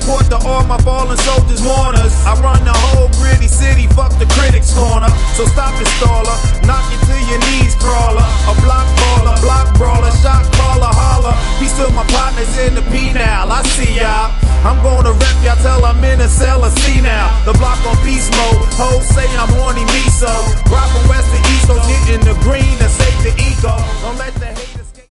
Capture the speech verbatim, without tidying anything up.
support to all my fallen soldiers, mourners. I run the whole gritty city, fuck the critics corner. So stop it, staller, knock it to your knees, crawler. A block baller, block brawler, shot caller, holler. Peace to my partners in the P-Now, I see y'all. I'm gonna rep y'all till I'm in a cell of C now. The block on beast mode, hoes say I'm horny me so.